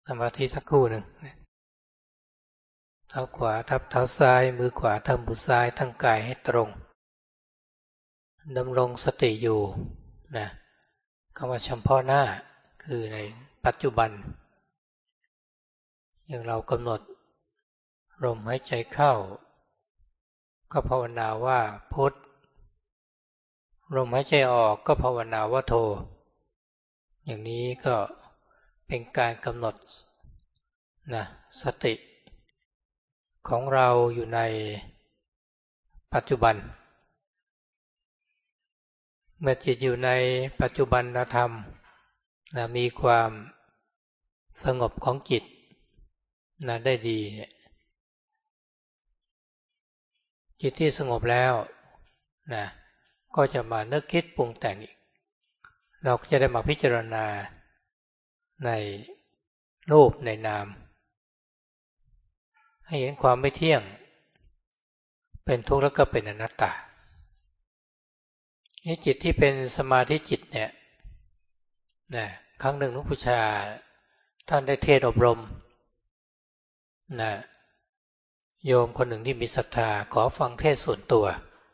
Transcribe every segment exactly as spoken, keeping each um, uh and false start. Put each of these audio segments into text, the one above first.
สมาธิสักครู่หนึ่งเท้าขวาทับเท้าซ้ายมือขวาทำมือซ้ายตั้งกายให้ตรงดำรงสติอยู่นะคำว่าเฉพาะหน้าคือในปัจจุบันอย่างเรากำหนดลมหายใจเข้าก็ภาวนาว่าพุทธลมหายใจออกก็ภาวนาว่าโทอย่างนี้ก็เป็นการกำหนดนะสติของเราอยู่ในปัจจุบันเมื่อจิตอยู่ในปัจจุบันธรรมนะมีความสงบของจิตนะได้ดีเนี่ยจิตที่สงบแล้วนะก็จะมานึกคิดปรุงแต่งอีกเราก็จะได้มาพิจารณาในรูปในนามให้เห็นความไม่เที่ยงเป็นทุกข์แล้วก็เป็นอนัตตานี่จิตที่เป็นสมาธิจิตเนี่ยนะครั้งหนึ่งหลวงปู่ชาท่านได้เทศอบรมนะโยมคนหนึ่งที่มีศรัทธาขอฟังเทศส่วนตัว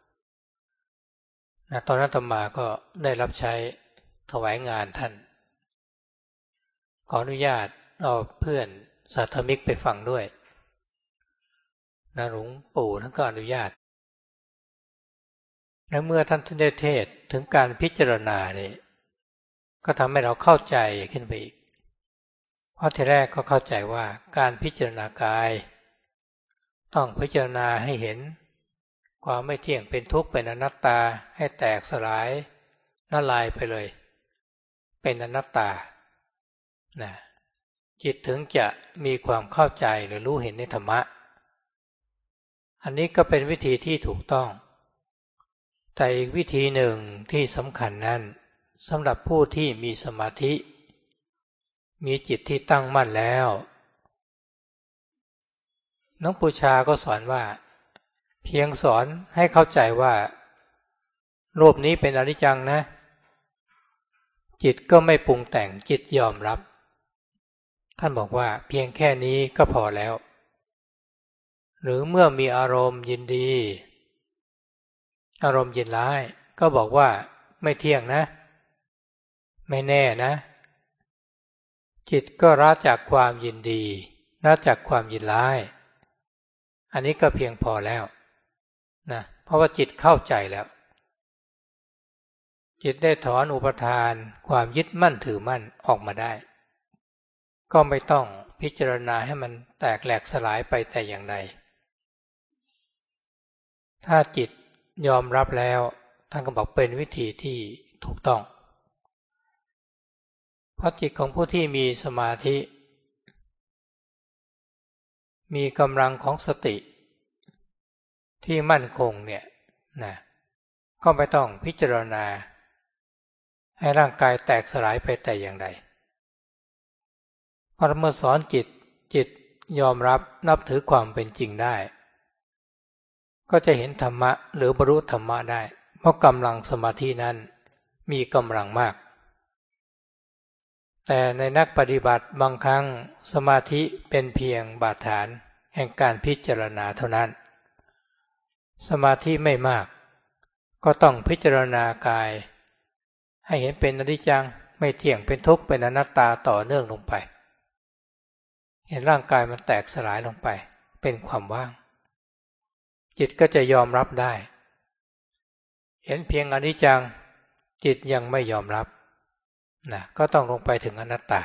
นะตอนนั้นอาตมาก็ได้รับใช้ถวายงานท่านขออนุญาตเอาเพื่อนสาธมิกไปฟังด้วยนะหลวงปู่ท่านก็อนุญาตและเมื่อท่านได้เทศถึงการพิจารณาเนี่ยก็ทำให้เราเข้าใจขึ้นไปอีกเพราะทีแรกก็เข้าใจว่าการพิจารณากายต้องพิจารณาให้เห็นความไม่เที่ยงเป็นทุกข์เป็นอนัตตาให้แตกสลายละลายไปเลยเป็นอนัตตานะจิตถึงจะมีความเข้าใจหรือรู้เห็นในธรรมะอันนี้ก็เป็นวิธีที่ถูกต้องแต่อีกวิธีหนึ่งที่สำคัญนั้นสำหรับผู้ที่มีสมาธิมีจิตที่ตั้งมั่นแล้วหลวงปู่ชาก็สอนว่าเพียงสอนให้เข้าใจว่ารูปนี้เป็นอนิจจังนะจิตก็ไม่ปรุงแต่งจิตยอมรับท่านบอกว่าเพียงแค่นี้ก็พอแล้วหรือเมื่อมีอารมณ์ยินดีอารมณ์ยินร้ายก็บอกว่าไม่เที่ยงนะไม่แน่นะจิตก็ละจากความยินดีละจากความยินร้ายอันนี้ก็เพียงพอแล้วนะเพราะว่าจิตเข้าใจแล้วจิตได้ถอนอุปทานความยึดมั่นถือมั่นออกมาได้ก็ไม่ต้องพิจารณาให้มันแตกแหลกสลายไปแต่อย่างใดถ้าจิตยอมรับแล้วท่านก็บอกเป็นวิธีที่ถูกต้องเพราะจิตของผู้ที่มีสมาธิมีกำลังของสติที่มั่นคงเนี่ยนะก็ไม่ต้องพิจารณาให้ร่างกายแตกสลายไปแต่อย่างใดพอเมื่อสอนจิตจิตยอมรับนับถือความเป็นจริงได้ก็จะเห็นธรรมะหรือบรรลุธรรมะได้เพราะกำลังสมาธินั้นมีกำลังมากแต่ในนักปฏิบัติบางครั้งสมาธิเป็นเพียงบาดฐานแห่งการพิจารณาเท่านั้นสมาธิไม่มากก็ต้องพิจารณากายให้เห็นเป็นอนิจจังไม่เที่ยงเป็นทุกข์เป็นอนัตตาต่อเนื่องลงไปเห็นร่างกายมันแตกสลายลงไปเป็นความว่างจิตก็จะยอมรับได้เห็นเพียงอนิจจังจิตยังไม่ยอมรับนะก็ต้องลงไปถึงอนัตตา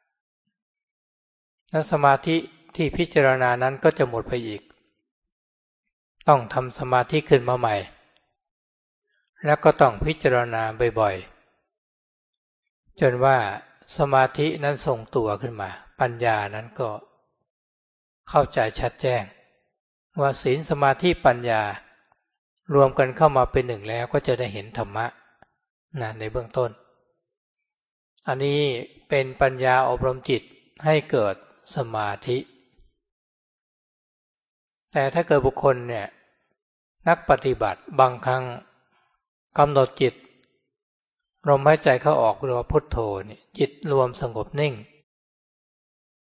และสมาธิที่พิจารณานั้นก็จะหมดไปอีกต้องทำสมาธิขึ้นมาใหม่แล้วก็ต้องพิจารณาบ่อยๆจนว่าสมาธินั้นทรงตัวขึ้นมาปัญญานั้นก็เข้าใจชัดแจ้งว่าศีลสมาธิปัญญารวมกันเข้ามาเป็นหนึ่งแล้วก็จะได้เห็นธรรมะนะในเบื้องต้นอันนี้เป็นปัญญาอบรมจิตให้เกิดสมาธิแต่ถ้าเกิดบุคคลเนี่ยนักปฏิบัติบางครั้งกำหนดจิตลมหายใจเข้าออกหรือว่าพุทโธนี่จิตรวมสงบนิ่ง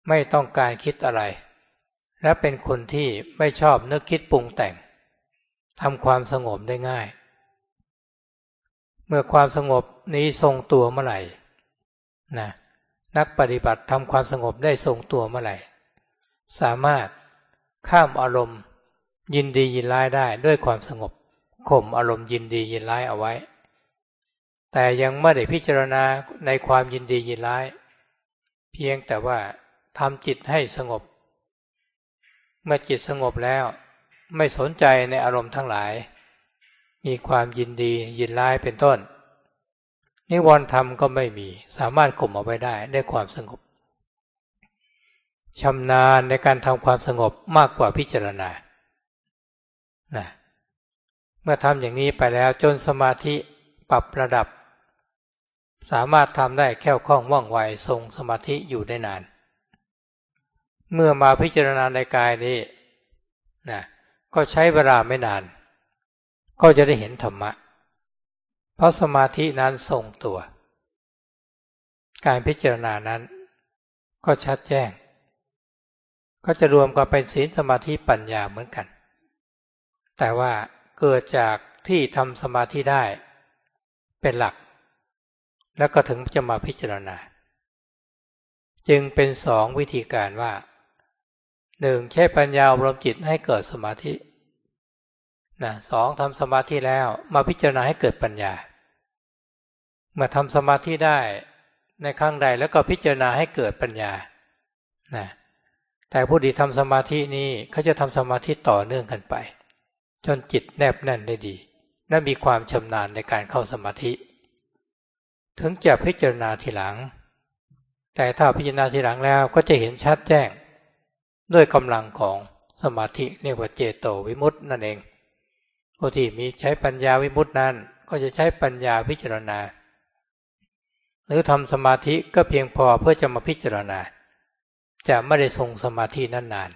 ไม่ต้องการคิดอะไรและเป็นคนที่ไม่ชอบนึกคิดปรุงแต่งทำความสงบได้ง่ายเมื่อความสงบนี้ทรงตัวเมื่อไหร่นะนักปฏิบัติทำความสงบได้ทรงตัวเมื่อไหร่สามารถข้ามอารมณ์ยินดียินร้ายได้ด้วยความสงบข่มอารมณ์ยินดียินร้ายเอาไว้แต่ยังไม่ได้พิจารณาในความยินดียินร้ายเพียงแต่ว่าทำจิตให้สงบเมื่อจิตสงบแล้วไม่สนใจในอารมณ์ทั้งหลายมีความยินดียินร้ายเป็นต้นนิวรณ์ธรรมก็ไม่มีสามารถข่มเอาไว้ได้ด้วยความสงบชำนาญในการทำความสงบมากกว่าพิจารณานะเมื่อทำอย่างนี้ไปแล้วจนสมาธิปรับระดับสามารถทำได้แคล่วคล่องว่องไวทรงสมาธิอยู่ได้นานเมื่อมาพิจารณาในกายนี้นะก็ใช้เวลาไม่นานก็จะได้เห็นธรรมะเพราะสมาธินั้นทรงตัวการพิจารณานั้นก็ชัดแจ้งก็จะรวมกันเป็นศีลสมาธิปัญญาเหมือนกันแต่ว่าเกิดจากที่ทำสมาธิได้เป็นหลักแล้วก็ถึงจะมาพิจารณาจึงเป็นสองวิธีการว่าหนึ่งใช้ปัญญาอบรมจิตให้เกิดสมาธินะสองทำสมาธิแล้วมาพิจารณาให้เกิดปัญญาเมื่อทำสมาธิได้ในครั้งใดแล้วก็พิจารณาให้เกิดปัญญานะแต่ผู้ที่ทำสมาธินี้เขาจะทำสมาธิต่อเนื่องกันไปจนจิตแนบแน่นได้ดีและมีความชำนาญในการเข้าสมาธิถึงจะพิจารณาทีหลังแต่ถ้าพิจารณาทีหลังแล้วก็จะเห็นชัดแจ้งด้วยกำลังของสมาธิเรียกว่าเจโตวิมุตตินั่นเองผู้ที่มีใช้ปัญญาวิมุตตินั้นก็จะใช้ปัญญาพิจารณาหรือทำสมาธิก็เพียงพอเพื่อจะมาพิจารณาจะไม่ได้ทรงสมาธินั้นนาน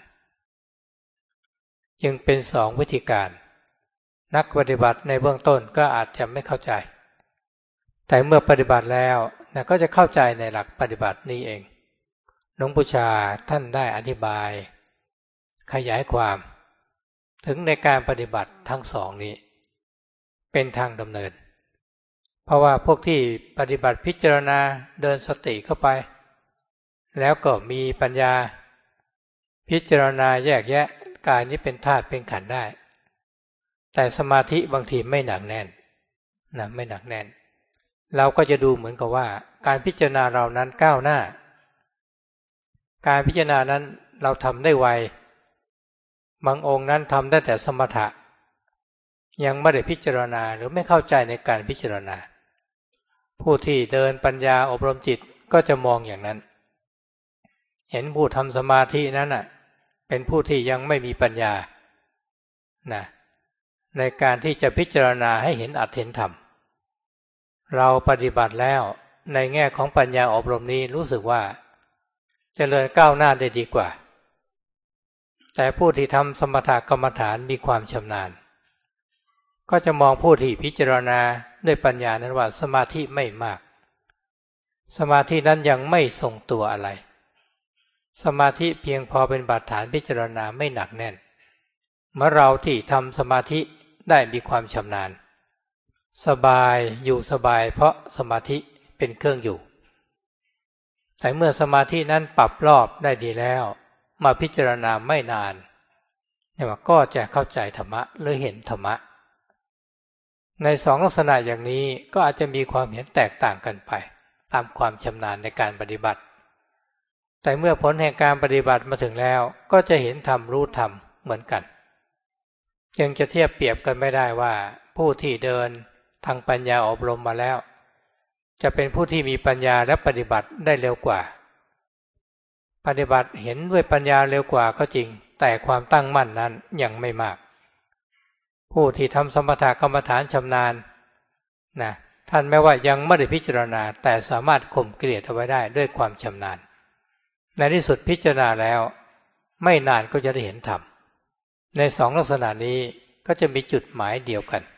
จึงเป็นสองวิธีการนักปฏิบัติในเบื้องต้นก็อาจจะไม่เข้าใจแต่เมื่อปฏิบัติแล้วนะก็จะเข้าใจในหลักปฏิบัตินี้เองหลวงปู่ชาท่านได้อธิบายขยายความถึงในการปฏิบัติทั้งสองนี้เป็นทางดำเนินเพราะว่าพวกที่ปฏิบัติพิจารณาเดินสติเข้าไปแล้วก็มีปัญญาพิจารณาแยกแยะกายนี้เป็นธาตุเป็นขันธ์ได้แต่สมาธิบางทีไม่หนักแน่นนะไม่หนักแน่นเราก็จะดูเหมือนกับว่าการพิจารณาเรานั้นก้าวหน้าการพิจารณานั้นเราทำได้ไวบางองค์นั้นทำได้แต่สมถะยังไม่ได้พิจารณาหรือไม่เข้าใจในการพิจารณาผู้ที่เดินปัญญาอบรมจิตก็จะมองอย่างนั้นเห็นผู้ทำสมาธินั้นน่ะเป็นผู้ที่ยังไม่มีปัญญานะในการที่จะพิจารณาให้เห็นอัตเห็นธรรมเราปฏิบัติแล้วในแง่ของปัญญาอบรมนี้รู้สึกว่าเจริญก้าวหน้าได้ดีกว่าแต่ผู้ที่ทำสมถกรรมฐานมีความชำนาญก็จะมองผู้ที่พิจารณาด้วยปัญญานั้นว่าสมาธิไม่มากสมาธินั้นยังไม่ทรงตัวอะไรสมาธิเพียงพอเป็นบาดฐานพิจารณาไม่หนักแน่นเมื่อเราที่ทำสมาธิได้มีความชำนาญสบายอยู่สบายเพราะสมาธิเป็นเครื่องอยู่แต่เมื่อสมาธินั้นปรับรอบได้ดีแล้วมาพิจารณาไม่นานเนี่ยก็จะเข้าใจธรรมะหรือเห็นธรรมะในสองลักษณะอย่างนี้ก็อาจจะมีความเห็นแตกต่างกันไปตามความชำนาญในการปฏิบัติแต่เมื่อผลแห่งการปฏิบัติมาถึงแล้วก็จะเห็นธรรมรู้ธรรมเหมือนกันจึงจะเทียบเปรียบกันไม่ได้ว่าผู้ที่เดินทางปัญญาอบรมมาแล้วจะเป็นผู้ที่มีปัญญาและปฏิบัติได้เร็วกว่าปฏิบัติเห็นด้วยปัญญาเร็วกว่าก็จริงแต่ความตั้งมั่นนั้นยังไม่มากผู้ที่ทำสมถกรรมฐานชำนาญนะท่านแม้ว่ายังไม่ได้พิจารณาแต่สามารถข่มกิเลสเอาไว้ได้ด้วยความชำนาญในที่สุดพิจารณาแล้วไม่นานก็จะได้เห็นธรรมในสองลักษณะนี้ก็จะมีจุดหมายเดียวกัน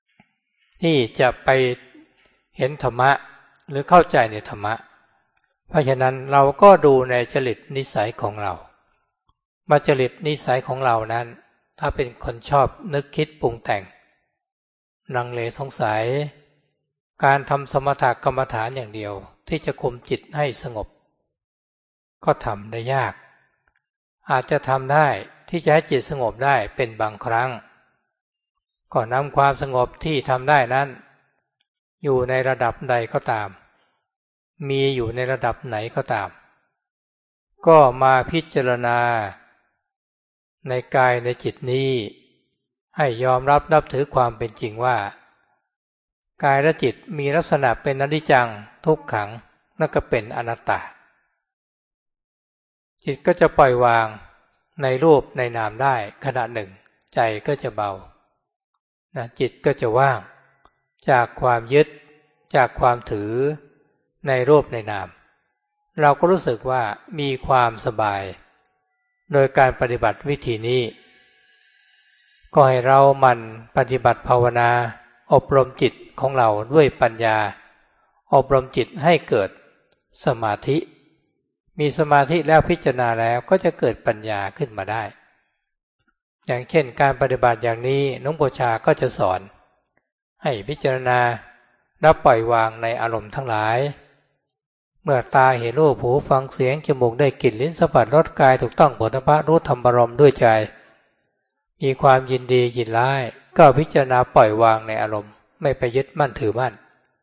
ที่จะไปเห็นธรรมะหรือเข้าใจในธรรมะเพราะฉะนั้นเราก็ดูในจริตนิสัยของเรามาจริตนิสัยของเรานั้นถ้าเป็นคนชอบนึกคิดปรุงแต่งลังเลสงสัยการทำสมถกรรมฐานอย่างเดียวที่จะคุมจิตให้สงบก็ทำได้ยากอาจจะทำได้ที่จะให้จิตสงบได้เป็นบางครั้งก็นำความสงบที่ทำได้นั้นอยู่ในระดับใดก็ตามมีอยู่ในระดับไหนก็ตามก็มาพิจารณาในกายในจิตนี้ให้ยอมรับนับถือความเป็นจริงว่ากายและจิตมีลักษณะเป็นอนิจจังทุกขังและก็เป็นอนัตตาจิตก็จะปล่อยวางในรูปในนามได้ขณะหนึ่งใจก็จะเบานะจิตก็จะว่างจากความยึดจากความถือในรูปในนามเราก็รู้สึกว่ามีความสบายโดยการปฏิบัติวิธีนี้ก็ให้เราหมั่นปฏิบัติภาวนาอบรมจิตของเราด้วยปัญญาอบรมจิตให้เกิดสมาธิมีสมาธิแล้วพิจารณาแล้วก็จะเกิดปัญญาขึ้นมาได้อย่างเช่นการปฏิบัติอย่างนี้น้องโบชาก็จะสอนให้พิจารณาและปล่อยวางในอารมณ์ทั้งหลายเมื่อตาเห็นรูปหูฟังเสียงจมูกได้กลิ่นลิ้นสัมผัสรสกายถูกต้องโผฏฐัพพะรู้ธรรมารมณ์ด้วยใจมีความยินดียินร้ายก็พิจารณาปล่อยวางในอารมณ์ไม่ไปยึดมั่นถือมั่น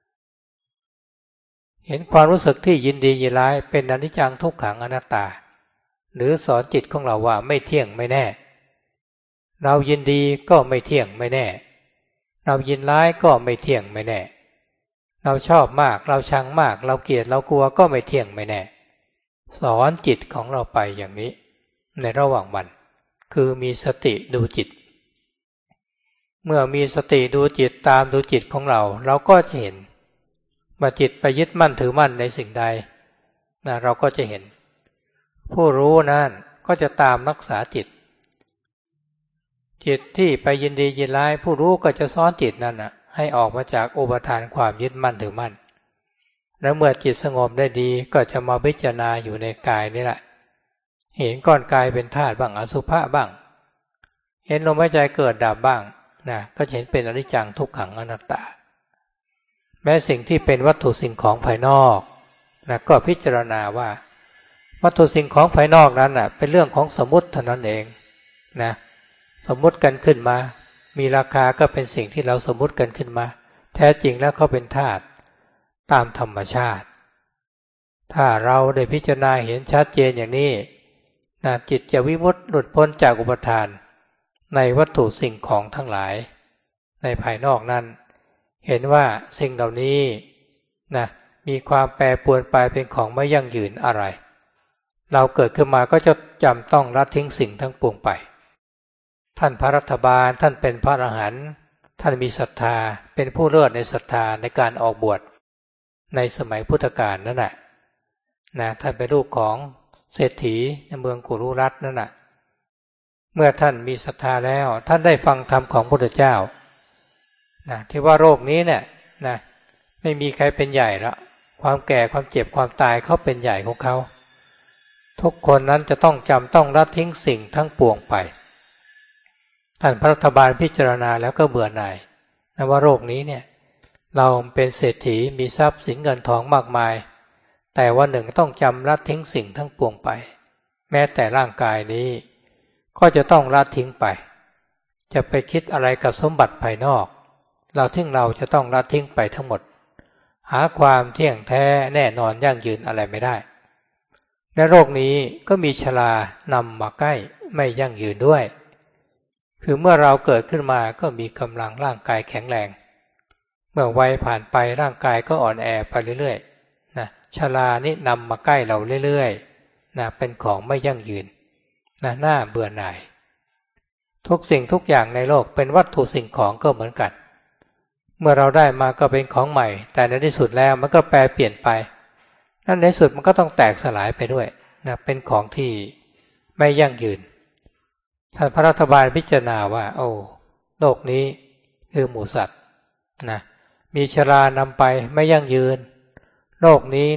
เห็นความรู้สึกที่ยินดียินร้ายเป็นอนิจจังทุกขังอนัตตาหรือสอนจิตของเราว่าไม่เที่ยงไม่แน่เรายินดีก็ไม่เที่ยงไม่แน่เรายินร้ายก็ไม่เที่ยงไม่แน่เราชอบมากเราชังมากเราเกลียดเรากลัวก็ไม่เที่ยงไม่แน่สอนจิตของเราไปอย่างนี้ในระหว่างวันคือมีสติดูจิตเมื่อมีสติดูจิตตามดูจิตของเราเราก็จะเห็นว่าจิตไปยึดมั่นถือมั่นในสิ่งใดนะเราก็จะเห็นผู้รู้นั้นก็จะตามรักษาจิตจิตที่ไปยินดียินร้ายผู้รู้ก็จะสอนจิตนั้นนะให้ออกมาจากอุปทานความยึดมั่นถือมั่นแล้วเมื่อจิตสงบได้ดีก็จะมาพิจารณาอยู่ในกายนี่แหละเห็นก้อนกายเป็นธาตุบ้างอสุภะบ้างเห็นลมหายใจเกิดดับบ้างนะก็จะเห็นเป็นอนิจจังทุกขังอนัตตาแม้สิ่งที่เป็นวัตถุสิ่งของภายนอกนะก็พิจารณาว่าวัตถุสิ่งของภายนอกนั้นนะเป็นเรื่องของสมมุติเท่านั้นเองนะสมมุติกันขึ้นมามีราคาก็เป็นสิ่งที่เราสมมุติกันขึ้นมาแท้จริงแล้วเขาเป็นธาตุตามธรรมชาติถ้าเราได้พิจารณาเห็นชัดเจนอย่างนี้นะจิตจะวิมุตติหลุดพ้นจากอุปทานในวัตถุสิ่งของทั้งหลายในภายนอกนั้นเห็นว่าสิ่งเหล่านี้นะมีความแปรปรวนไปเป็นของไม่ยั่งยืนอะไรเราเกิดขึ้นมาก็จะจำต้องละทิ้งสิ่งทั้งปวงไปท่านพระรัฐบาลท่านเป็นพระอรหันต์ท่านมีศรัทธาเป็นผู้เลิศในศรัทธาในการออกบวชในสมัยพุทธกาลนั่นแหละนะท่านเป็นลูกของเศรษฐีในเมืองกุรุรัตน์นั่นแหละเมื่อท่านมีศรัทธาแล้วท่านได้ฟังธรรมของพระพุทธเจ้านะที่ว่าโรคนี้เนี่ยนะไม่มีใครเป็นใหญ่แล้วความแก่ความเจ็บความตายเขาเป็นใหญ่ของเขาทุกคนนั้นจะต้องจำต้องละทิ้งสิ่งทั้งปวงไปท่านพระรัฐบาลพิจารณาแล้วก็เบื่อหน่ายนะว่าโรคนี้เนี่ยเราเป็นเศรษฐีมีทรัพย์สินเงินทองมากมายแต่วันหนึ่งต้องจำละทิ้งสิ่งทั้งปวงไปแม้แต่ร่างกายนี้ก็จะต้องละทิ้งไปจะไปคิดอะไรกับสมบัติภายนอกเราทิ้งเราจะต้องละทิ้งไปทั้งหมดหาความเที่ยงแท้แน่นอนยั่งยืนอะไรไม่ได้และโรคนี้ก็มีชรานำมาใกล้ไม่ยั่งยืนด้วยคือเมื่อเราเกิดขึ้นมาก็มีกำลังร่างกายแข็งแรงเมื่อวัยผ่านไปร่างกายก็อ่อนแอไปเรื่อยๆนะชรานี่นำมาใกล้เราเรื่อยๆนะเป็นของไม่ยั่งยืนนะน่าเบื่อหน่ายทุกสิ่งทุกอย่างในโลกเป็นวัตถุสิ่งของก็เหมือนกันเมื่อเราได้มาก็เป็นของใหม่แต่ในที่สุดแล้วมันก็แปรเปลี่ยนไปนั่นในสุดมันก็ต้องแตกสลายไปด้วยนะเป็นของที่ไม่ยั่งยืนท่านพระรัฐบาลพิจารณาว่าโอ้โลกนี้คือหมู่สัตว์นะมีชรานำไปไม่ยั่งยืนโลกนี้เนี่ย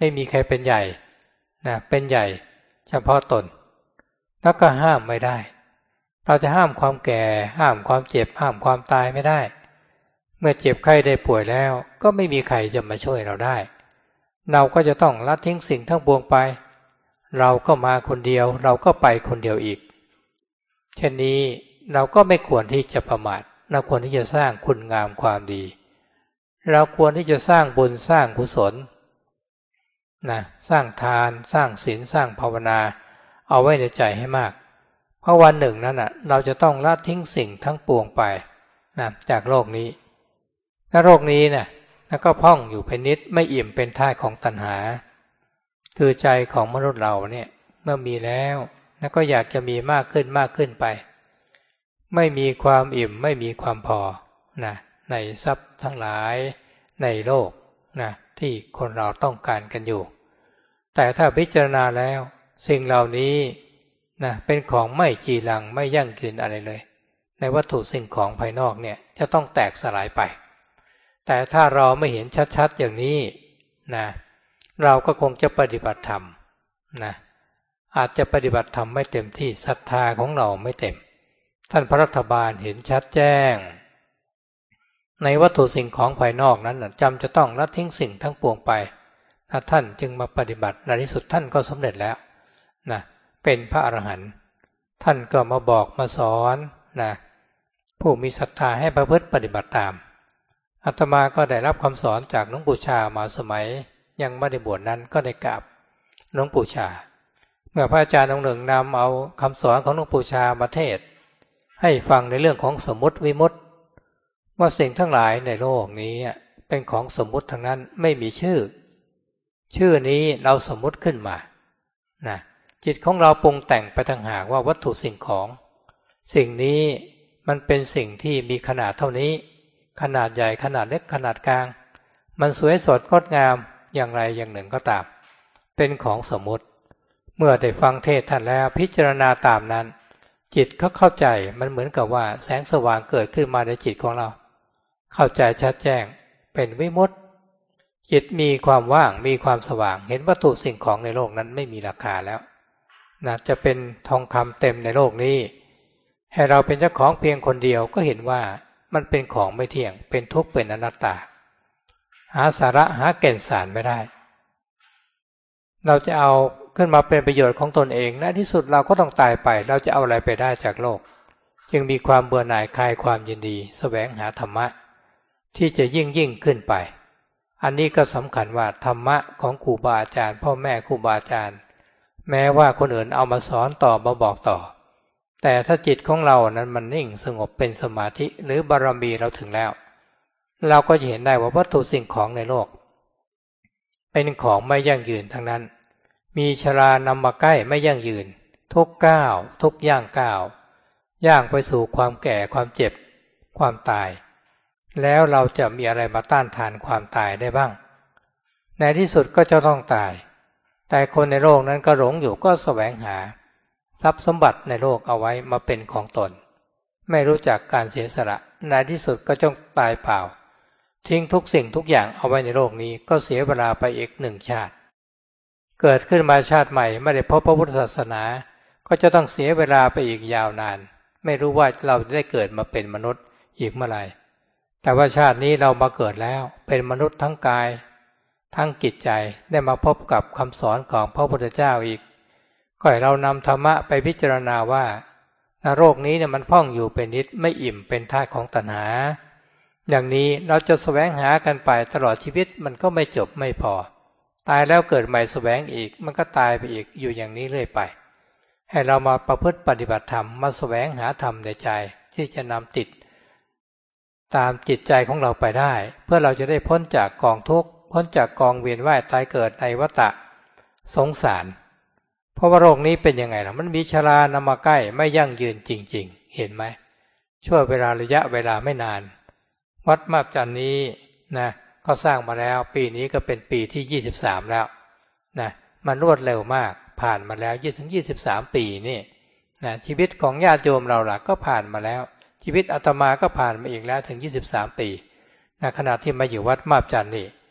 ไม่มีใครเป็นใหญ่นะเป็นใหญ่เฉพาะตนแล้วก็ห้ามไม่ได้เราจะห้ามความแก่ห้ามความเจ็บห้ามความตายไม่ได้เมื่อเจ็บไข้ได้ป่วยแล้วก็ไม่มีใครจะมาช่วยเราได้เราก็จะต้องละทิ้งสิ่งทั้งปวงไปเราก็มาคนเดียวเราก็ไปคนเดียวอีกเช่นนี้เราก็ไม่ควรที่จะประมาทเราควรที่จะสร้างคุณงามความดีเราควรที่จะสร้างบุญสร้างกุศลนะสร้างทานสร้างศีลสร้างภาวนาเอาไว้ในใจให้มากเพราะวันหนึ่งนั้นน่ะเราจะต้องละทิ้งสิ่งทั้งปวงไปนะจากโลกนี้และโลกนี้เนี่ยแล้วก็พ่องอยู่เป็นนิดไม่อิ่มเป็นท่าของตัณหาคือใจของมนุษย์เราเนี่ยเมื่อมีแล้วแล้วก็อยากจะมีมากขึ้นมากขึ้นไปไม่มีความอิ่มไม่มีความพอนะในทรัพย์ทั้งหลายในโลกนะที่คนเราต้องการกันอยู่แต่ถ้าพิจารณาแล้วสิ่งเหล่านี้นะเป็นของไม่จีรังไม่ยั่งยืนอะไรเลยในวัตถุสิ่งของภายนอกเนี่ยจะต้องแตกสลายไปแต่ถ้าเราไม่เห็นชัดๆอย่างนี้นะเราก็คงจะปฏิบัติธรรมนะอาจจะปฏิบัติธรรมไม่เต็มที่ศรัทธาของเราไม่เต็มท่านพระรัฐบาลเห็นชัดแจ้งในวัตถุสิ่งของภายนอกนั้นจำจะต้องละทิ้งสิ่งทั้งปวงไปถ้าท่านจึงมาปฏิบัติในที่สุดท่านก็สำเร็จแล้วนะเป็นพระอรหันต์ท่านก็มาบอกมาสอนนะผู้มีศรัทธาให้ประพฤติปฏิบัติตามอาตมาก็ได้รับคำสอนจากหลวงปู่ชามาสมัยยังไม่ได้บวชนั้นก็ได้กราบหลวงปู่ชาเมื่อพระอาจารย์องค์หนึ่งนำเอาคำสอนของหลวงปู่ชามาเทศให้ฟังในเรื่องของสมมติวิมุตติว่าสิ่งทั้งหลายในโลกนี้เป็นของสมมุติทั้งนั้นไม่มีชื่อชื่อนี้เราสมมุติขึ้นมานะจิตของเราปรุงแต่งไปต่างหากว่าวัตถุสิ่งของสิ่งนี้มันเป็นสิ่งที่มีขนาดเท่านี้ขนาดใหญ่ขนาดเล็กขนาดกลางมันสวยสดงดงามอย่างไรอย่างหนึ่งก็ตามเป็นของสมมุติเมื่อได้ฟังเทศท่านแล้วพิจารณาตามนั้นจิตเขาเข้าใจมันเหมือนกับว่าแสงสว่างเกิดขึ้นมาในจิตของเราเข้าใจชัดแจ้งเป็นวิมุตติจิตมีความว่างมีความสว่างเห็นวัตถุสิ่งของในโลกนั้นไม่มีราคาแล้วนะจะเป็นทองคำเต็มในโลกนี้ให้เราเป็นเจ้าของเพียงคนเดียวก็เห็นว่ามันเป็นของไม่เที่ยงเป็นทุกข์เป็นอนัตตาหาสาระหาแก่นสารไม่ได้เราจะเอาขึ้นมาเป็นประโยชน์ของตนเองในที่สุดเราก็ต้องตายไปเราจะเอาอะไรไปได้จากโลกจึงมีความเบื่อหน่ายคลายความยินดีแสวงหาธรรมะที่จะยิ่งยิ่งขึ้นไปอันนี้ก็สำคัญว่าธรรมะของครูบาอาจารย์พ่อแม่ครูบาอาจารย์แม้ว่าคนอื่นเอามาสอนต่อมาบอกต่อแต่ถ้าจิตของเรานั้นมันนิ่งสงบเป็นสมาธิหรือบารมีเราถึงแล้วเราก็จะเห็นได้ว่าวัตถุสิ่งของในโลกเป็นของไม่ยั่งยืนทั้งนั้นมีชรานำมาใกล้ไม่ยั่งยืนทุกก้าวทุกย่างก้าวย่างไปสู่ความแก่ความเจ็บความตายแล้วเราจะมีอะไรมาต้านทานความตายได้บ้างในที่สุดก็จะต้องตายแต่คนในโลกนั้นก็หลงอยู่ก็แสวงหาทรัพย์สมบัติในโลกเอาไว้มาเป็นของตนไม่รู้จักการเสียสละในที่สุดก็ต้องตายเปล่าทิ้งทุกสิ่งทุกอย่างเอาไว้ในโลกนี้ก็เสียเวลาไปอีกหนึ่งชาติเกิดขึ้นมาชาติใหม่ไม่ได้พบพระพุทธศาสนาก็จะต้องเสียเวลาไปอีกยาวนานไม่รู้ว่าเราจะได้เกิดมาเป็นมนุษย์อีกเมื่อไหร่แต่ว่าชาตินี้เรามาเกิดแล้วเป็นมนุษย์ทั้งกายทั้งจิตใจได้มาพบกับคำสอนของพระพุทธเจ้าอีกก็ให้เรานำธรรมะไปพิจารณาว่านรกนี้เนี่ยมันพ่องอยู่เป็นนิดไม่อิ่มเป็นทาสของตัณหาอย่างนี้เราจะแสวงหากันไปตลอดชีวิตมันก็ไม่จบไม่พอตายแล้วเกิดใหม่แสวงอีกมันก็ตายไปอีกอยู่อย่างนี้เรื่อยไปให้เรามาประพฤติปฏิบัติธรรมมาแสวงหาธรรมในใจที่จะนำจิตตามจิตใจของเราไปได้เพื่อเราจะได้พ้นจากกองทุกข์พ้นจากกองเวียนว่ายตายเกิดในวัฏสงสารเพราะว่าโรคนี้เป็นยังไงล่ะมันมีชรานำมาใกล้ไม่ยั่งยืนจริงๆเห็นไหมช่วงเวลาระยะเวลาไม่นานวัดมาบจันนี้นะก็สร้างมาแล้วปีนี้ก็เป็นปีที่ยี่สิบสามแล้วนะมันรวดเร็วมากผ่านมาแล้วยี่ถึงยี่สิบสามปีนี่นะชีวิตของญาติโยมเราล่ะก็ผ่านมาแล้วชีวิตอาตมาก็ผ่านมาอีกแล้วถึงยี่สิบสามปีนะขณะที่มาอยู่วัดมาบจันนี่อา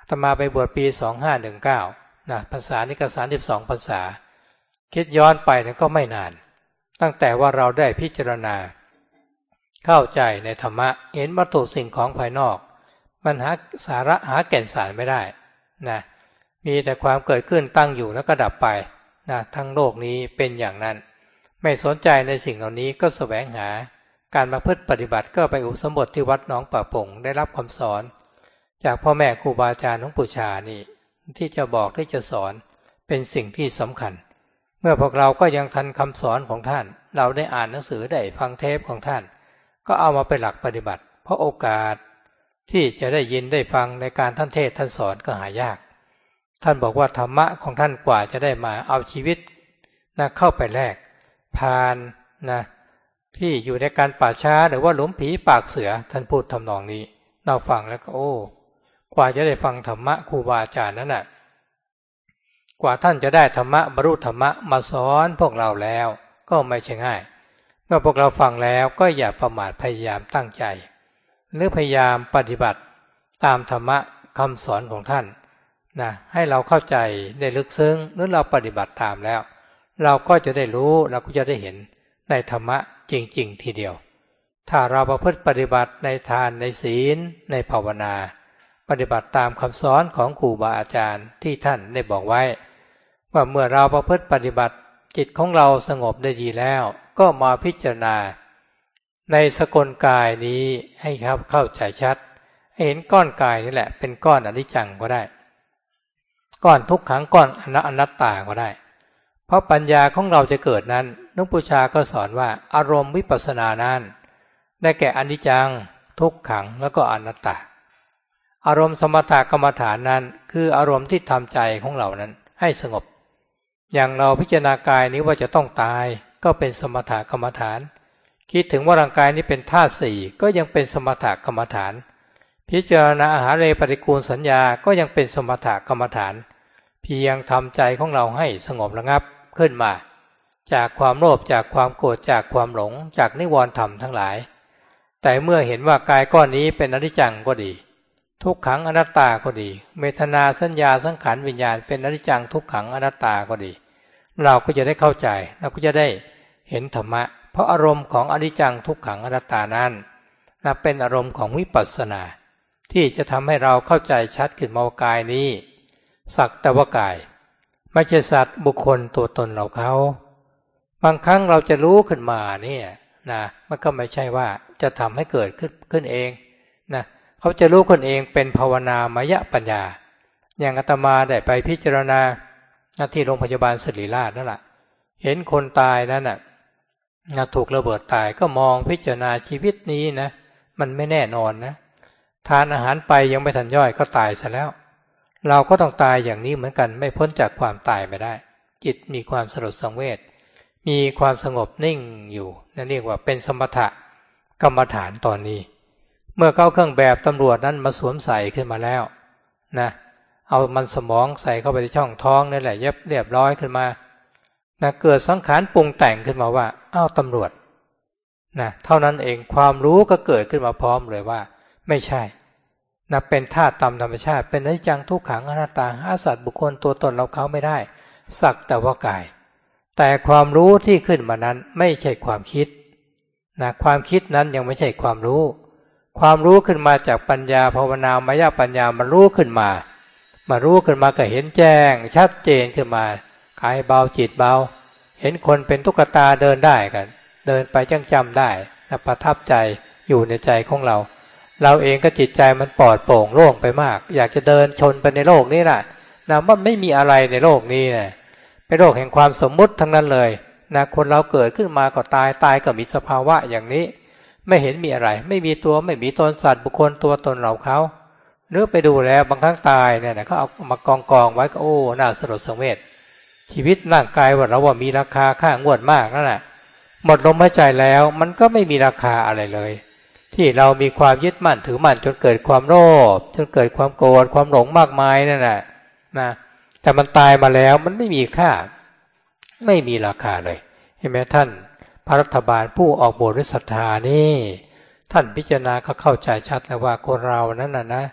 อาตมาไปบวชปีสองห้าหนึ่งเก้านะพรรษานี่ก็สามสิบสองพรรษาคิดย้อนไปเนี่ยก็ไม่นานตั้งแต่ว่าเราได้พิจารณาเข้าใจในธรรมะเห็นวัตถุสิ่งของภายนอกมันหาสาระหาแก่นสารไม่ได้นะมีแต่ความเกิดขึ้นตั้งอยู่แล้วก็ดับไปนะทั้งโลกนี้เป็นอย่างนั้นไม่สนใจในสิ่งเหล่านี้ก็แสวงหาการประพฤติปฏิบัติก็ไปอุปสมบทที่วัดหนองป่าปงได้รับคำสอนจากพ่อแม่ครูบาอาจารย์หลวงปู่ชานี่ที่จะบอกที่จะสอนเป็นสิ่งที่สำคัญเมื่อพวกเราก็ยังทันคำสอนของท่านเราได้อ่านหนังสือได้ฟังเทปของท่านก็เอามาเป็นหลักปฏิบัติเพราะโอกาสที่จะได้ยินได้ฟังในการท่านเทศท่านสอนก็หายากท่านบอกว่าธรรมะของท่านกว่าจะได้มาเอาชีวิตนะเข้าไปแลกผ่านนะที่อยู่ในการป่าช้าหรือว่าหลุมผีปากเสือท่านพูดทำนองนี้เราฟังแล้วก็โอ้กว่าจะได้ฟังธรรมะครูบาอาจารย์นั้นน่ะกว่าท่านจะได้ธรรมะบรรลุธรรมะมาสอนพวกเราแล้วก็ไม่ใช่ง่ายเมื่อพวกเราฟังแล้วก็อย่าประมาทพยายามตั้งใจหรือพยายามปฏิบัติตามธรรมะคำสอนของท่านนะให้เราเข้าใจได้ลึกซึ้งหรือเราปฏิบัติตามแล้วเราก็จะได้รู้เราก็จะได้เห็นในธรรมะจริงๆทีเดียวถ้าเราประพฤติปฏิบัติในทานในศีลในภาวนาปฏิบัติตามคำสอนของครูบาอาจารย์ที่ท่านได้บอกไว้ว่าเมื่อเราประพฤติปฏิบัติจิตของเราสงบได้ดีแล้วก็มาพิจารณาในสกลกายนี้ให้ครับเข้าใจชัดให้เห็นก้อนกายนี่แหละเป็นก้อนอนิจจังก็ได้ก้อนทุกขังก้อนอนัตตาก็ได้เพราะปัญญาของเราจะเกิดนั้นหลวงปู่ชาก็สอนว่าอารมณ์วิปัสสนานั้นได้แก่อนิจจังทุกขังแล้วก็อนัตตาอารมณ์สมถกรรมฐานนั้นคืออารมณ์ที่ทำใจของเรานั้นให้สงบอย่างเราพิจารณากายนี้ว่าจะต้องตายก็เป็นสมถกรรมฐานคิดถึงว่าร่างกายนี้เป็นธาตุสี่ก็ยังเป็นสมถกรรมฐานพิจารณาอาหารเรปฏิกูลสัญญาก็ยังเป็นสมถกรรมฐานเพียงทำใจของเราให้สงบระงับขึ้นมาจากความโลภจากความโกรธจากความหลงจากนิวรณ์ธรรมทั้งหลายแต่เมื่อเห็นว่ากายก้อนนี้เป็นอนิจจังก็ดีทุกขังอนัตตาก็ดีเวทนาสัญญาสังขารวิญญาณเป็นอนิจจังทุกขังอนัตตาก็ดีเราก็จะได้เข้าใจเราก็จะได้เห็นธรรมะเพราะอารมณ์ของอนิจจังทุกขังอนัตตานั้นนับเป็นอารมณ์ของวิปัสสนาที่จะทำให้เราเข้าใจชัดขึ้นมาว่ากายนี้สักแต่ว่ากายไม่ใช่สัตว์บุคคลตัวตนเราเขาบางครั้งเราจะรู้ขึ้นมาเนี่ยนะมันก็ไม่ใช่ว่าจะทำให้เกิดขึ้นขึ้นเองนะเขาจะรู้คนเองเป็นภาวนามยปัญญาอย่างอาตมาได้ไปพิจารณาที่โรงพยาบาลศิริราชนั่นแหละเห็นคนตายนั้นน่ะถูกระเบิดตายก็มองพิจารณาชีวิตนี้นะมันไม่แน่นอนนะทานอาหารไปยังไม่ทันย่อยก็ตายซะแล้วเราก็ต้องตายอย่างนี้เหมือนกันไม่พ้นจากความตายไปได้จิตมีความสลดสังเวชมีความสงบนิ่งอยู่นั่นเรียกว่าเป็นสมถกรรมฐานตอนนี้เมื่อเขาเครื่องแบบตำรวจนั้นมาสวมใส่ขึ้นมาแล้วนะเอามันสมองใส่เข้าไปในช่องท้องนั่นแหละเย็บเรียบร้อยขึ้นมานะเกิดสังขารปรุงแต่งขึ้นมาว่าอ้าวตำรวจนะเท่านั้นเองความรู้ก็เกิดขึ้นมาพร้อมเลยว่าไม่ใช่นะเป็นธาตุตามธรรมชาติเป็นอนิจจังทุกขังอนัตตาหาสัตว์บุคคลตัวตนเราเขาไม่ได้สักแต่ว่ากายแต่ความรู้ที่ขึ้นมานั้นไม่ใช่ความคิดนะความคิดนั้นยังไม่ใช่ความรู้ความรู้ขึ้นมาจากปัญญาภาวนามยปัญญามันรู้ขึ้นมามารู้ขึ้นมาก็เห็นแจ้งชัดเจนขึ้นมากายเบาจิตเบาเห็นคนเป็นตุ๊กตาเดินได้กันเดินไปจังจำได้นะประทับใจอยู่ในใจของเราเราเองก็จิตใจมันปลอดโปร่งโล่งไปมากอยากจะเดินชนไปในโลกนี้แหละนะว่าไม่มีอะไรในโลกนี้นะเป็นโลกแห่งความสมมุติทั้งนั้นเลยนะคนเราเกิดขึ้นมาก็ตายตายก็มีสภาวะอย่างนี้ไม่เห็นมีอะไรไม่มีตัวไม่มีตนสัตว์บุคคลตัวตนเราเขาหรือไปดูแล้วบางครั้งตายเนี่ยนะเขาเอามากองกองไว้ก็โอ้น่าสลดสังเวชชีวิตร่างกายว่าเราว่ามีราคาค่างวดมากนั่นแหละหมดลมหายใจแล้วมันก็ไม่มีราคาอะไรเลยที่เรามีความยึดมั่นถือมั่นจนเกิดความโลภจนเกิดความโกรธความหลงมากมายนั่นแหละนะแต่มันตายมาแล้วมันไม่มีค่าไม่มีราคาเลยเห็นไหมท่านพระรัฐบาลผู้ออกบวชด้วยศรัทธานี่ท่านพิจารณาก็เข้าใจชัดแล้วว่าคนเรานั้นน่ะนะ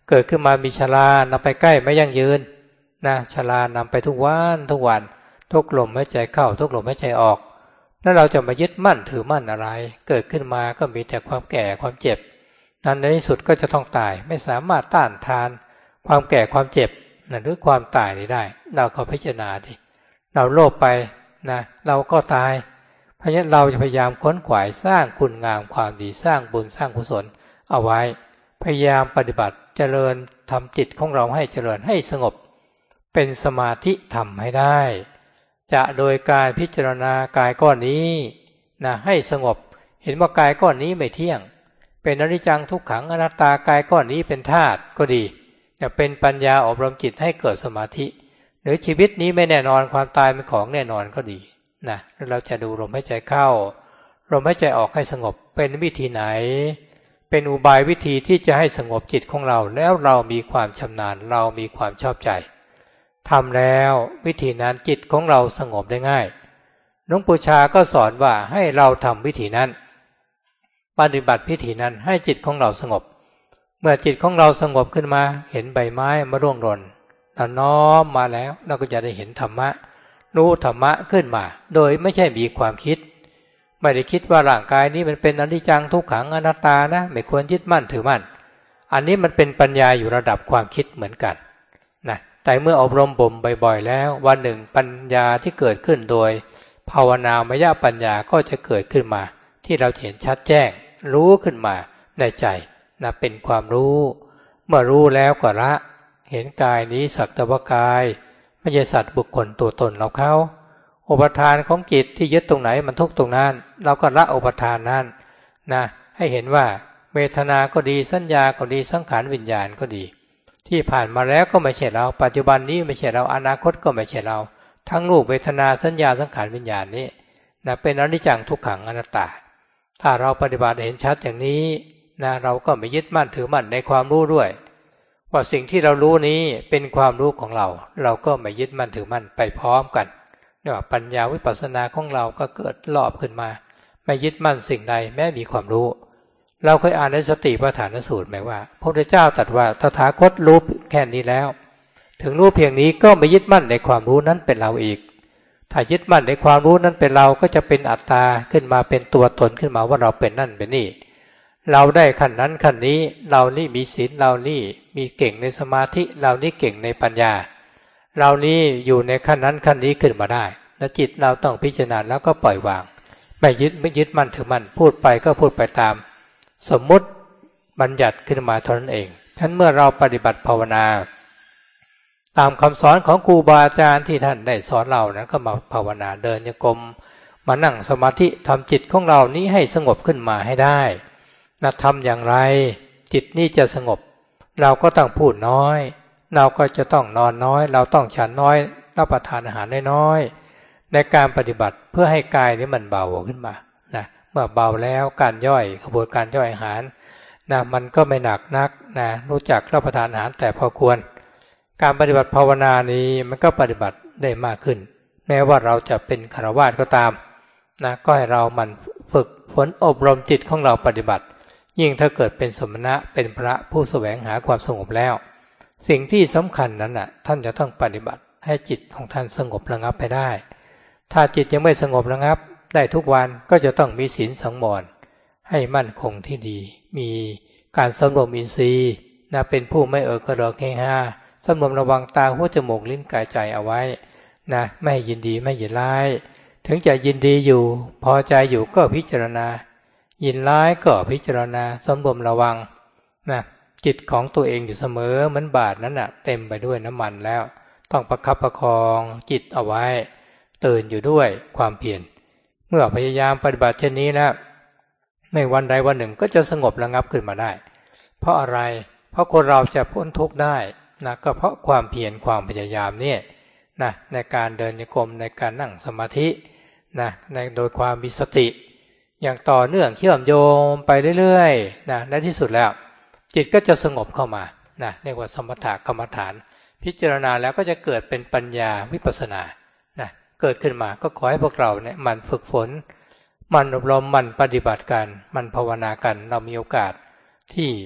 เกิดขึ้นมามีชรานำไปใกล้ไม่ยั่งยืนนะชรานำไปทุกวันทุกวันทุกลมหายใจเข้าทุกลมหายใจออกแล้วเราจะมายึดมั่นถือมั่นอะไรเกิดขึ้นมาก็มีแต่ความแก่ความเจ็บนั้นในที่สุดก็จะต้องตายไม่สามารถต้านทานความแก่ความเจ็บนะหรือความตายนี้ได้เราก็พิจารณาดิเราโลภไปนะเราก็ตายเพราะฉะนั้นเราจะพยายามค้นขวายสร้างคุณงามความดีสร้างบุญสร้างกุศลเอาไว้พยายามปฏิบัติเจริญทำจิตของเราให้เจริญให้สงบเป็นสมาธิทำให้ได้จะโดยการพิจารณากายก้อนนี้นะให้สงบเห็นว่ากายก้อนนี้ไม่เที่ยงเป็นอนิจจังทุกขังอนัตตากายก้อนนี้เป็นธาตุก็ดีจะเป็นปัญญาอบรมจิตให้เกิดสมาธิหรือชีวิตนี้ไม่แน่นอนความตายเป็นของแน่นอนก็ดีนะเราจะดูลมหายใจเข้าลมหายใจออกให้สงบเป็นวิธีไหนเป็นอุบายวิธีที่จะให้สงบจิตของเราแล้วเรามีความชำนาญเรามีความชอบใจทำแล้ววิธีนั้นจิตของเราสงบได้ง่ายหลวงปู่ชาก็สอนว่าให้เราทำวิธีนั้นปฏิบัติวิธีนั้นให้จิตของเราสงบเมื่อจิตของเราสงบขึ้นมาเห็นใบไม้มาร่วงหล่นเราน้อมมาแล้วเราก็จะได้เห็นธรรมะรู้ธรรมะขึ้นมาโดยไม่ใช่มีความคิดไม่ได้คิดว่าร่างกายนี้มันเป็นอนิจจังทุกขังอนัตตานะไม่ควรยึดมั่นถือมั่นอันนี้มันเป็นปัญญาอยู่ระดับความคิดเหมือนกันนะแต่เมื่ออบรมบ่มบ่อยๆแล้ววันหนึ่งปัญญาที่เกิดขึ้นโดยภาวนามยปัญญาก็จะเกิดขึ้นมาที่เราเห็นชัดแจ้งรู้ขึ้นมาในใจนะเป็นความรู้เมื่อรู้แล้วก็ละเห็นกายนี้สักแต่ว่ากายไม่ใช่สัตว์บุคคลตัวตนเราเขาอุปทานของจิตที่ยึดตรงไหนมันทุกตรงนั้นเราก็ละอุปทานนั้นนะให้เห็นว่าเวทนาก็ดีสัญญาก็ดีสังขารวิญญาณก็ดีที่ผ่านมาแล้วก็ไม่ใช่เราปัจจุบันนี้ไม่ใช่เราอนาคตก็ไม่ใช่เราทั้งรูปเวทนาสัญญาสังขารวิญญาณนี้นะเป็นอนิจจังทุกขังอนัตตาถ้าเราปฏิบัติเห็นชัดอย่างนี้นะเราก็ไม่ยึดมั่นถือมั่นในความรู้ด้วยว่าสิ่งที่เรารู้นี้เป็นความรู้ของเราเราก็ไม่ยึดมั่นถือมั่นไปพร้อมกันเนี่ยปัญญาวิปัสสนาของเราก็เกิดรอบขึ้นมาไม่ยึดมั่นสิ่งใดแม้มีความรู้เราเคยอ่านในสติปัฏฐานสูตรไหมว่าพระพุทธเจ้าตรัสว่าตถาคตรู้แค่นี้แล้วถึงรู้เพียงนี้ก็ไม่ยึดมั่นในความรู้นั้นเป็นเราอีกถ้ายึดมั่นในความรู้นั้นเป็นเราก็จะเป็นอัตตาขึ้นมาเป็นตัวตนขึ้นมาว่าเราเป็นนั่นเป็นนี่เราได้ขั้นนั้นขั้นนี้เรานี่มีศีลเรานี่มีเก่งในสมาธิเรานี่เก่งในปัญญาเรานี่อยู่ในขั้นนั้นขั้นนี้ขึ้นมาได้และจิตเราต้องพิจารณาแล้วก็ปล่อยวางไม่ยึดไม่ยึดมั่นถือมั่นพูดไปก็พูดไปตามสมมุติบัญญัติขึ้นมาเท่านั้นเองฉะนั้นเมื่อเราปฏิบัติภาวนาตามคำสอนของครูบาอาจารย์ที่ท่านได้สอนเรานั้นก็มาภาวนาเดินโยกมมานั่งสมาธิทำจิตของเรานี้ให้สงบขึ้นมาให้ได้นะทำอย่างไรจิตนี้จะสงบเราก็ต้องพูดน้อยเราก็จะต้องนอนน้อยเราต้องฉันน้อยรับประทานอาหารน้อยๆในการปฏิบัติเพื่อให้กายนี้มันเบาขึ้นมานะเมื่อเบาแล้วการย่อยกระบวนการย่อยอาหารนะมันก็ไม่หนักนักนะรู้จักรับประทานอาหารแต่พอควรการปฏิบัติภาวนานี้มันก็ปฏิบัติได้มากขึ้นแม้ว่าเราจะเป็นฆราวาสก็ตามนะก็ให้เรามันฝึกฝนอบรมจิตของเราปฏิบัติยิ่งถ้าเกิดเป็นสมณะเป็นพระผู้แสวงหาความสงบแล้วสิ่งที่สำคัญนั้นน่ะท่านจะต้องปฏิบัติให้จิตของท่านสงบระงับไปได้ถ้าจิตยังไม่สงบระงับได้ทุกวันก็จะต้องมีศีลสังวรให้มั่นคงที่ดีมีการสำรวมอินทรีย์นะเป็นผู้ไม่เอ่อกระเริกเฮฮาสำรวมระวังตาหูจมูกลิ้นกายใจเอาไว้นะไม่ยินดีไม่ยินร้ายถึงจะยินดีอยู่พอใจอยู่ก็พิจารณายินร้ายก็พิจารณาสำรวมระวังนะจิตของตัวเองอยู่เสมอเหมือนบาตรนั้นน่ะเต็มไปด้วยน้ำมันแล้วต้องประคับประคองจิตเอาไว้ตื่นอยู่ด้วยความเพียรเมื่อพยายามปฏิบัติเช่นนี้นะไม่วันใดวันหนึ่งก็จะสงบระงับขึ้นมาได้เพราะอะไรเพราะคนเราจะพ้นทุกข์ได้นะก็เพราะความเพียรความพยายามเนี่ยนะในการเดินโยกมในการนั่งสมาธินะในโดยความมีสติอย่างต่อเนื่องเชื่อมโยงไปเรื่อยๆนะในที่สุดแล้วจิตก็จะสงบเข้ามานะเรียกว่าสมถกรรมฐานพิจารณาแล้วก็จะเกิดเป็นปัญญาวิปัสสนานะเกิดขึ้นมาก็ขอให้พวกเราเนี่ยมันฝึกฝนมันอบรมมันปฏิบัติกันมันภาวนากันเรามีโอกาสที่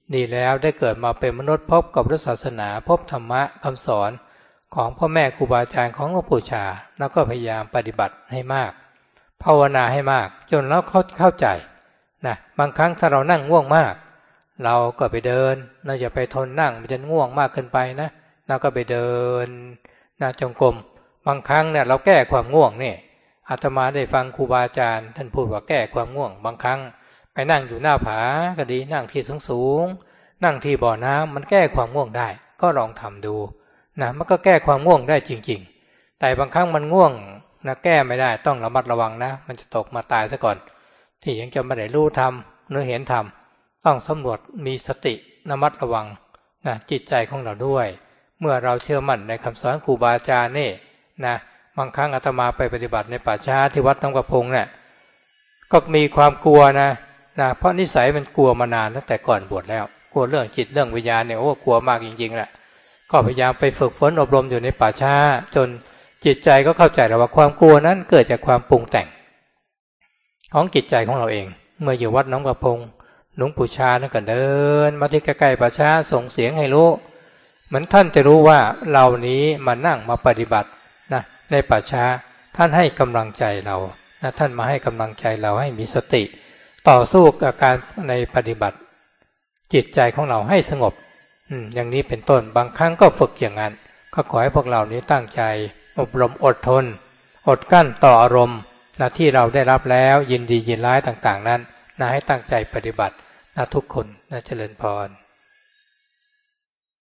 ดีแล้วได้เกิดมาเป็นมนุษย์พบกับพุทธศาสนาพบธรรมะคำสอนของพ่อแม่ครูบาอาจารย์ของหลวงปู่ชาแล้วก็พยายามปฏิบัติให้มากภาวนาให้มากจนเราเข้าเข้าใจนะบางครั้งถ้าเรานั่งง่วงมากเราก็ไปเดินเราอย่าไปทนนั่งมันจะง่วงมากเกินไปนะเราก็ไปเดินนะจงกรมบางครั้งเนี่ยเราแก้ความง่วงนี่อาตมาได้ฟังครูบาอาจารย์ท่านพูดว่าแก้ความง่วงบางครั้งไปนั่งอยู่หน้าผาก็ดีนั่งที่สูงๆนั่งที่บ่อน้ำมันแก้ความง่วงได้ก็ลองทำดูนะมันก็แก้ความง่วงได้จริงๆแต่บางครั้งมันง่วงนะแก้ไม่ได้ต้องระมัดระวังนะมันจะตกมาตายซะก่อนที่ยังจะไม่ได้รู้ธรรมหรือเห็นธรรมต้องสำรวจมีสติระมัดระวังนะจิตใจของเราด้วยเมื่อเราเชื่อมั่นในคำสอนครูบาอาจารย์นี่นะบางครั้งอาตมาไปปฏิบัติในป่าช้าที่วัดน้ำกระพงเนี่ยก็มีความกลัวนะนะเพราะนิสัยมันกลัวมานานตั้งแต่ก่อนบวชแล้วกลัวเรื่องจิตเรื่องวิญญาณเนี่ยโอ้กลัวมากจริงๆแหละก็พยายามไปฝึกฝนอบรมอยู่ในป่าช้าจนจิตใจก็เข้าใจแล้วว่าความกลัวนั้นเกิดจากความปรุงแต่งของจิตใจของเราเองเมื่ออยู่วัดน้ำกระพงหลวงปู่ชานั่นก็เดินมาที่ใกล้ๆป่าช้าส่งเสียงให้รู้เหมือนท่านจะรู้ว่าเรานี้มานั่งมาปฏิบัตินะในป่าช้าท่านให้กำลังใจเรานะท่านมาให้กำลังใจเราให้มีสติต่อสู้กับการในปฏิบัติจิตใจของเราให้สงบอืมอย่างนี้เป็นต้นบางครั้งก็ฝึกอย่างนั้นก็ขอให้พวกเรานี้ตั้งใจอบรมอดทนอดกั้นต่ออารมณ์นะที่เราได้รับแล้วยินดียินร้ายต่างๆนั้นนะให้ตั้งใจปฏิบัตินะทุกคนนะเจริญพร